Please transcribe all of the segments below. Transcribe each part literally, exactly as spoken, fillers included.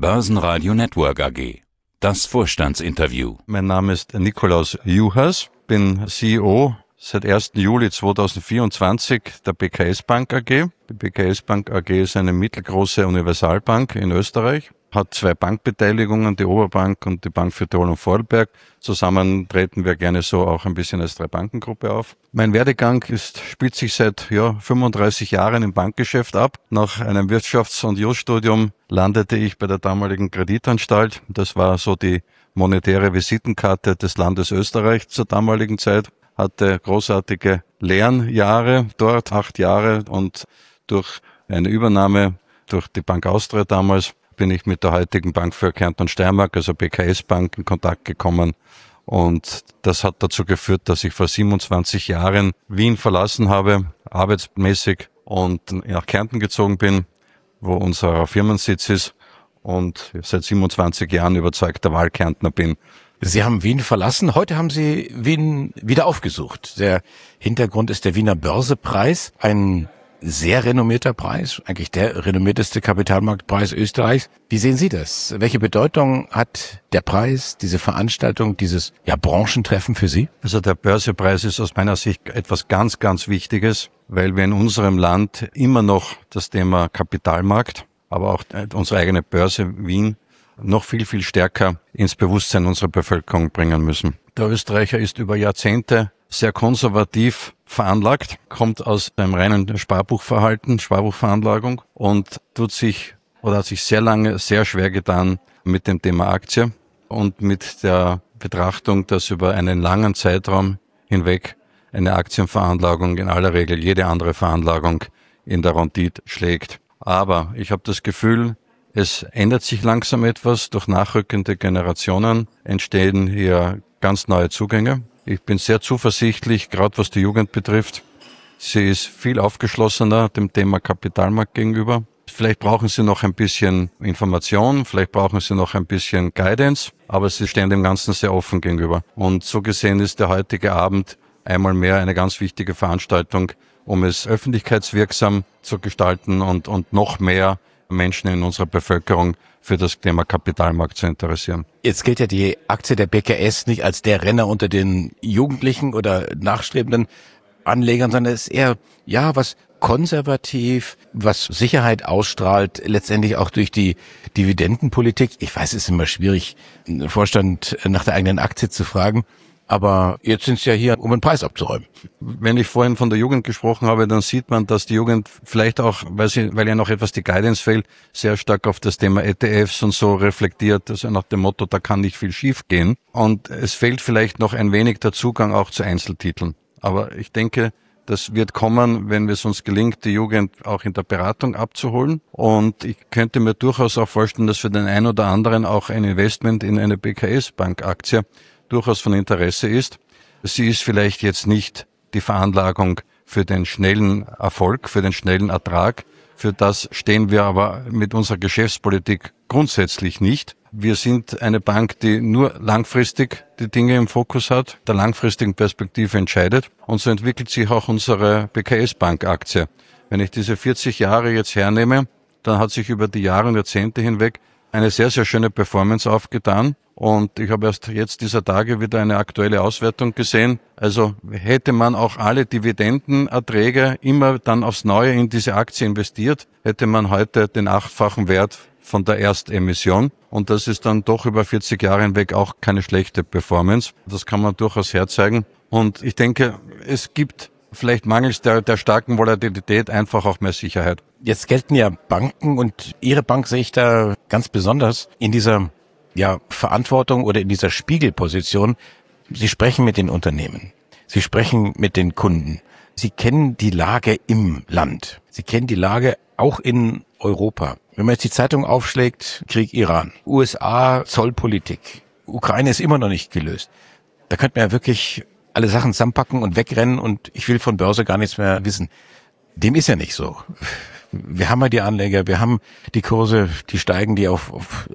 Börsenradio Network A G. Das Vorstandsinterview. Mein Name ist Nikolaus Juhas, bin C E O seit ersten Juli zweitausendvierundzwanzig der B K S Bank A G. Die B K S Bank A G ist eine mittelgroße Universalbank in Österreich, hat zwei Bankbeteiligungen, die Oberbank und die Bank für Tirol und Vorarlberg. Zusammen treten wir gerne so auch ein bisschen als Drei-Bankengruppe auf. Mein Werdegang ist, spielt sich seit ja, fünfunddreißig Jahren im Bankgeschäft ab. Nach einem Wirtschafts- und Jurastudium landete ich bei der damaligen Kreditanstalt. Das war so die monetäre Visitenkarte des Landes Österreich zur damaligen Zeit. Hatte großartige Lernjahre dort, acht Jahre, und durch eine Übernahme durch die Bank Austria damals bin ich mit der heutigen Bank für Kärnten und Steiermark, also B K S Bank, in Kontakt gekommen. Und das hat dazu geführt, dass ich vor siebenundzwanzig Jahren Wien verlassen habe, arbeitsmäßig, und nach Kärnten gezogen bin, wo unser Firmensitz ist, und seit siebenundzwanzig Jahren überzeugter Wahlkärntner bin. Sie haben Wien verlassen. Heute haben Sie Wien wieder aufgesucht. Der Hintergrund ist der Wiener Börsepreis, ein sehr renommierter Preis, eigentlich der renommierteste Kapitalmarktpreis Österreichs. Wie sehen Sie das? Welche Bedeutung hat der Preis, diese Veranstaltung, dieses ja, Branchentreffen für Sie? Also der Börsepreis ist aus meiner Sicht etwas ganz, ganz Wichtiges, weil wir in unserem Land immer noch das Thema Kapitalmarkt, aber auch unsere eigene Börse Wien noch viel, viel stärker ins Bewusstsein unserer Bevölkerung bringen müssen. Der Österreicher ist über Jahrzehnte sehr konservativ veranlagt, kommt aus einem reinen Sparbuchverhalten, Sparbuchveranlagung, und tut sich oder hat sich sehr lange sehr schwer getan mit dem Thema Aktie und mit der Betrachtung, dass über einen langen Zeitraum hinweg eine Aktienveranlagung in aller Regel jede andere Veranlagung in der Rendite schlägt. Aber ich habe das Gefühl, es ändert sich langsam etwas. Durch nachrückende Generationen entstehen hier ganz neue Zugänge. Ich bin sehr zuversichtlich, gerade was die Jugend betrifft. Sie ist viel aufgeschlossener dem Thema Kapitalmarkt gegenüber. Vielleicht brauchen sie noch ein bisschen Information, vielleicht brauchen sie noch ein bisschen Guidance, aber sie stehen dem Ganzen sehr offen gegenüber. Und so gesehen ist der heutige Abend einmal mehr eine ganz wichtige Veranstaltung, um es öffentlichkeitswirksam zu gestalten und, und noch mehr Menschen in unserer Bevölkerung für das Thema Kapitalmarkt zu interessieren. Jetzt gilt ja die Aktie der B K S nicht als der Renner unter den Jugendlichen oder nachstrebenden Anlegern, sondern es ist eher, ja, was konservativ, was Sicherheit ausstrahlt, letztendlich auch durch die Dividendenpolitik. Ich weiß, es ist immer schwierig, einen Vorstand nach der eigenen Aktie zu fragen, aber jetzt sind Sie ja hier, um einen Preis abzuräumen. Wenn ich vorhin von der Jugend gesprochen habe, dann sieht man, dass die Jugend vielleicht auch, weil sie, weil ja noch etwas die Guidance fehlt, sehr stark auf das Thema E T Fs und so reflektiert, also nach dem Motto, da kann nicht viel schief gehen. Und es fehlt vielleicht noch ein wenig der Zugang auch zu Einzeltiteln. Aber ich denke, das wird kommen, wenn es uns gelingt, die Jugend auch in der Beratung abzuholen. Und ich könnte mir durchaus auch vorstellen, dass für den einen oder anderen auch ein Investment in eine B K S Bank Aktie durchaus von Interesse ist. Sie ist vielleicht jetzt nicht die Veranlagung für den schnellen Erfolg, für den schnellen Ertrag. Für das stehen wir aber mit unserer Geschäftspolitik grundsätzlich nicht. Wir sind eine Bank, die nur langfristig die Dinge im Fokus hat, der langfristigen Perspektive entscheidet. Und so entwickelt sich auch unsere B K S Bank Aktie. Wenn ich diese vierzig Jahre jetzt hernehme, dann hat sich über die Jahre und Jahrzehnte hinweg eine sehr, sehr schöne Performance aufgetan. Und ich habe erst jetzt dieser Tage wieder eine aktuelle Auswertung gesehen. Also hätte man auch alle Dividendenerträge immer dann aufs Neue in diese Aktie investiert, hätte man heute den achtfachen Wert von der Erstemission. Und das ist dann doch über vierzig Jahre hinweg auch keine schlechte Performance. Das kann man durchaus herzeigen. Und ich denke, es gibt vielleicht mangels der, der starken Volatilität einfach auch mehr Sicherheit. Jetzt gelten ja Banken, und Ihre Bank sehe ich da ganz besonders in dieser ja, Verantwortung oder in dieser Spiegelposition. Sie sprechen mit den Unternehmen. Sie sprechen mit den Kunden. Sie kennen die Lage im Land. Sie kennen die Lage auch in Europa. Wenn man jetzt die Zeitung aufschlägt, Krieg Iran, U S A, Zollpolitik, Ukraine ist immer noch nicht gelöst. Da könnte man ja wirklich alle Sachen zusammenpacken und wegrennen und ich will von Börse gar nichts mehr wissen. Dem ist ja nicht so. Wir haben ja die Anleger, wir haben die Kurse, die steigen, die auf, auf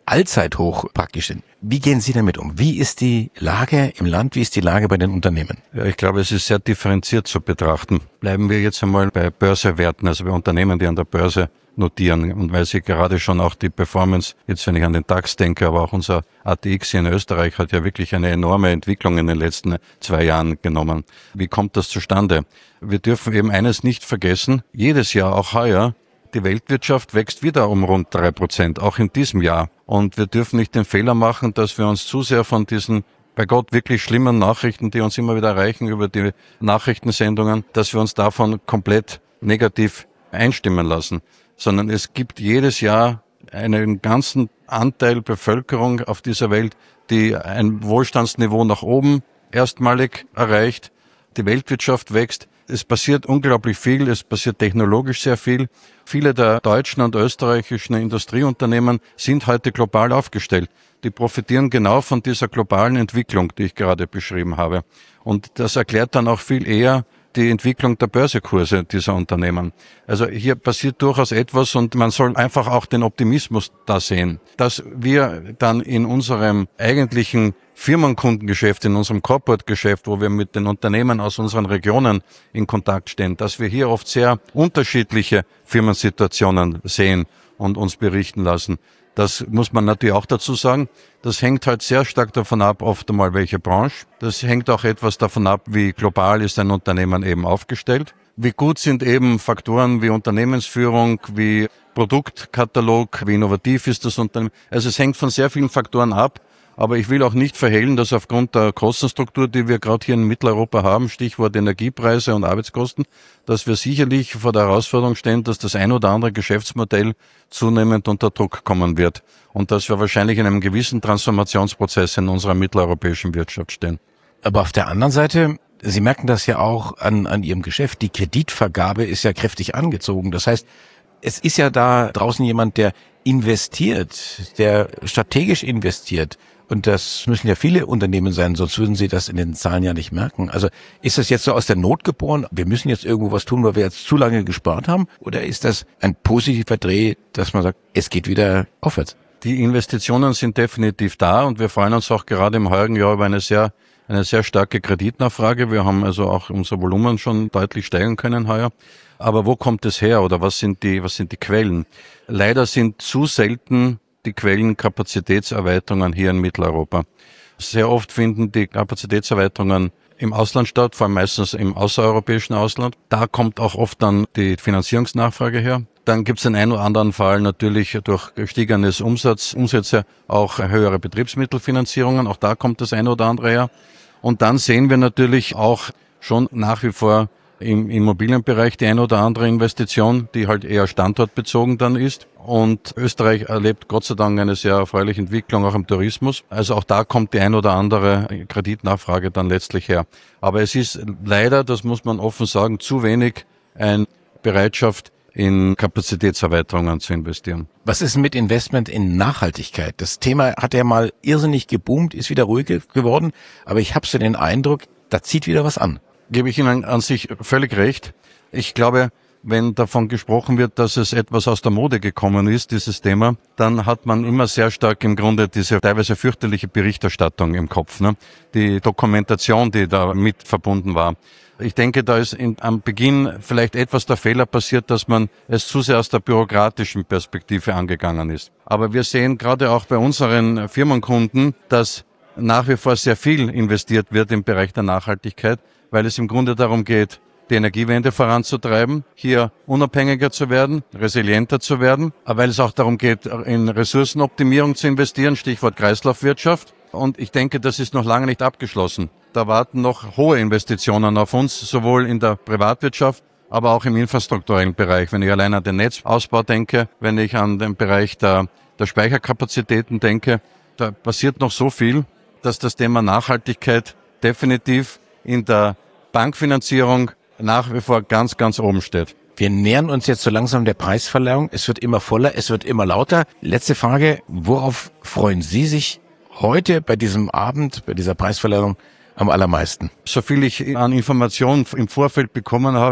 Allzeithoch praktisch sind. Wie gehen Sie damit um? Wie ist die Lage im Land? Wie ist die Lage bei den Unternehmen? Ja, ich glaube, es ist sehr differenziert zu betrachten. Bleiben wir jetzt einmal bei Börsewerten, also bei Unternehmen, die an der Börse notieren. Und weil Sie gerade schon auch die Performance, jetzt wenn ich an den DAX denke, aber auch unser A T X hier in Österreich hat ja wirklich eine enorme Entwicklung in den letzten zwei Jahren genommen. Wie kommt das zustande? Wir dürfen eben eines nicht vergessen, jedes Jahr, auch heuer, die Weltwirtschaft wächst wieder um rund drei Prozent, auch in diesem Jahr. Und wir dürfen nicht den Fehler machen, dass wir uns zu sehr von diesen, bei Gott, wirklich schlimmen Nachrichten, die uns immer wieder erreichen über die Nachrichtensendungen, dass wir uns davon komplett negativ einstimmen lassen. Sondern es gibt jedes Jahr einen ganzen Anteil Bevölkerung auf dieser Welt, die ein Wohlstandsniveau nach oben erstmalig erreicht. Die Weltwirtschaft wächst. Es passiert unglaublich viel, es passiert technologisch sehr viel. Viele der deutschen und österreichischen Industrieunternehmen sind heute global aufgestellt. Die profitieren genau von dieser globalen Entwicklung, die ich gerade beschrieben habe. Und das erklärt dann auch viel eher die Entwicklung der Börsekurse dieser Unternehmen. Also hier passiert durchaus etwas und man soll einfach auch den Optimismus da sehen, dass wir dann in unserem eigentlichen Firmenkundengeschäft, in unserem Corporate-Geschäft, wo wir mit den Unternehmen aus unseren Regionen in Kontakt stehen, dass wir hier oft sehr unterschiedliche Firmensituationen sehen und uns berichten lassen. Das muss man natürlich auch dazu sagen. Das hängt halt sehr stark davon ab, oft einmal welche Branche. Das hängt auch etwas davon ab, wie global ist ein Unternehmen eben aufgestellt. Wie gut sind eben Faktoren wie Unternehmensführung, wie Produktkatalog, wie innovativ ist das Unternehmen. Also es hängt von sehr vielen Faktoren ab. Aber ich will auch nicht verhehlen, dass aufgrund der Kostenstruktur, die wir gerade hier in Mitteleuropa haben, Stichwort Energiepreise und Arbeitskosten, dass wir sicherlich vor der Herausforderung stehen, dass das ein oder andere Geschäftsmodell zunehmend unter Druck kommen wird und dass wir wahrscheinlich in einem gewissen Transformationsprozess in unserer mitteleuropäischen Wirtschaft stehen. Aber auf der anderen Seite, Sie merken das ja auch an, an Ihrem Geschäft, die Kreditvergabe ist ja kräftig angezogen. Das heißt, es ist ja da draußen jemand, der investiert, der strategisch investiert. Und das müssen ja viele Unternehmen sein, sonst würden sie das in den Zahlen ja nicht merken. Also ist das jetzt so aus der Not geboren? Wir müssen jetzt irgendwo was tun, weil wir jetzt zu lange gespart haben? Oder ist das ein positiver Dreh, dass man sagt, es geht wieder aufwärts? Die Investitionen sind definitiv da und wir freuen uns auch gerade im heurigen Jahr über eine sehr, eine sehr starke Kreditnachfrage. Wir haben also auch unser Volumen schon deutlich steigern können heuer. Aber wo kommt es her oder was sind die, was sind die Quellen? Leider sind zu selten die Quellen Kapazitätserweiterungen hier in Mitteleuropa. Sehr oft finden die Kapazitätserweiterungen im Ausland statt, vor allem meistens im außereuropäischen Ausland. Da kommt auch oft dann die Finanzierungsnachfrage her. Dann gibt es den einen oder anderen Fall natürlich durch gestiegenes Umsatz, Umsätze auch höhere Betriebsmittelfinanzierungen. Auch da kommt das eine oder andere her. Und dann sehen wir natürlich auch schon nach wie vor im Immobilienbereich die eine oder andere Investition, die halt eher standortbezogen dann ist. Und Österreich erlebt Gott sei Dank eine sehr erfreuliche Entwicklung auch im Tourismus. Also auch da kommt die ein oder andere Kreditnachfrage dann letztlich her. Aber es ist leider, das muss man offen sagen, zu wenig eine Bereitschaft, in Kapazitätserweiterungen zu investieren. Was ist mit Investment in Nachhaltigkeit? Das Thema hat ja mal irrsinnig geboomt, ist wieder ruhig geworden. Aber ich habe so den Eindruck, da zieht wieder was an. Gebe ich Ihnen an sich völlig recht. Ich glaube, wenn davon gesprochen wird, dass es etwas aus der Mode gekommen ist, dieses Thema, dann hat man immer sehr stark im Grunde diese teilweise fürchterliche Berichterstattung im Kopf, ne? Die Dokumentation, die da mit verbunden war. Ich denke, da ist in, am Beginn vielleicht etwas der Fehler passiert, dass man es zu sehr aus der bürokratischen Perspektive angegangen ist. Aber wir sehen gerade auch bei unseren Firmenkunden, dass nach wie vor sehr viel investiert wird im Bereich der Nachhaltigkeit, weil es im Grunde darum geht, die Energiewende voranzutreiben, hier unabhängiger zu werden, resilienter zu werden, aber weil es auch darum geht, in Ressourcenoptimierung zu investieren, Stichwort Kreislaufwirtschaft. Und ich denke, das ist noch lange nicht abgeschlossen. Da warten noch hohe Investitionen auf uns, sowohl in der Privatwirtschaft, aber auch im infrastrukturellen Bereich. Wenn ich allein an den Netzausbau denke, wenn ich an den Bereich der, der Speicherkapazitäten denke, da passiert noch so viel, dass das Thema Nachhaltigkeit definitiv in der Bankfinanzierung nach wie vor ganz, ganz oben steht. Wir nähern uns jetzt so langsam der Preisverleihung. Es wird immer voller, es wird immer lauter. Letzte Frage, worauf freuen Sie sich heute bei diesem Abend, bei dieser Preisverleihung am allermeisten? So viel ich an Informationen im Vorfeld bekommen habe,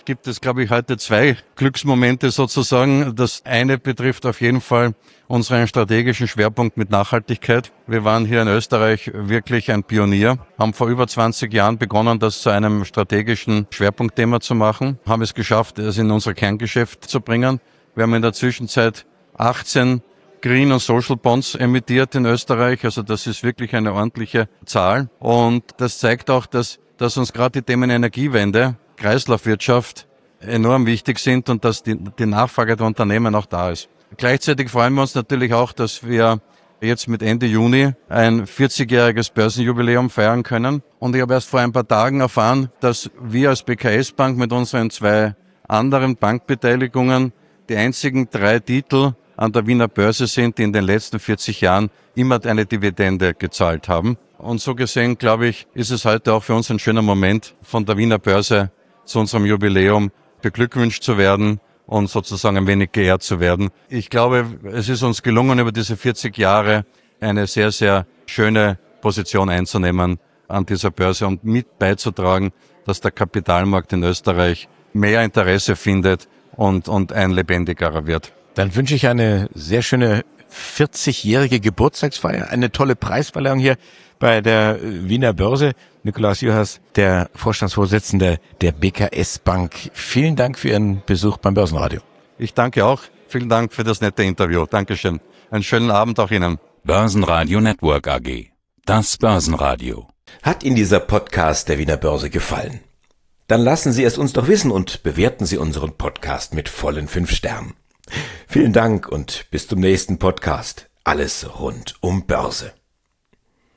gibt es, glaube ich, heute zwei Glücksmomente sozusagen. Das eine betrifft auf jeden Fall unseren strategischen Schwerpunkt mit Nachhaltigkeit. Wir waren hier in Österreich wirklich ein Pionier, haben vor über zwanzig Jahren begonnen, das zu einem strategischen Schwerpunktthema zu machen, haben es geschafft, es in unser Kerngeschäft zu bringen. Wir haben in der Zwischenzeit achtzehn Green- und Social Bonds emittiert in Österreich. Also das ist wirklich eine ordentliche Zahl. Und das zeigt auch, dass, dass uns gerade die Themen Energiewende, Kreislaufwirtschaft enorm wichtig sind und dass die, die Nachfrage der Unternehmen auch da ist. Gleichzeitig freuen wir uns natürlich auch, dass wir jetzt mit Ende Juni ein vierzigjähriges Börsenjubiläum feiern können. Und ich habe erst vor ein paar Tagen erfahren, dass wir als B K S-Bank mit unseren zwei anderen Bankbeteiligungen die einzigen drei Titel an der Wiener Börse sind, die in den letzten vierzig Jahren immer eine Dividende gezahlt haben. Und so gesehen, glaube ich, ist es heute auch für uns ein schöner Moment, von der Wiener Börse zu unserem Jubiläum beglückwünscht zu werden und sozusagen ein wenig geehrt zu werden. Ich glaube, es ist uns gelungen, über diese vierzig Jahre eine sehr, sehr schöne Position einzunehmen an dieser Börse und mit beizutragen, dass der Kapitalmarkt in Österreich mehr Interesse findet und, und ein lebendigerer wird. Dann wünsche ich eine sehr schöne vierzigjährige Geburtstagsfeier, eine tolle Preisverleihung hier bei der Wiener Börse. Nikolaus Juhas, der Vorstandsvorsitzende der B K S-Bank. Vielen Dank für Ihren Besuch beim Börsenradio. Ich danke auch. Vielen Dank für das nette Interview. Dankeschön. Einen schönen Abend auch Ihnen. Börsenradio Network A G. Das Börsenradio. Hat Ihnen dieser Podcast der Wiener Börse gefallen? Dann lassen Sie es uns doch wissen und bewerten Sie unseren Podcast mit vollen fünf Sternen. Vielen Dank und bis zum nächsten Podcast. Alles rund um Börse.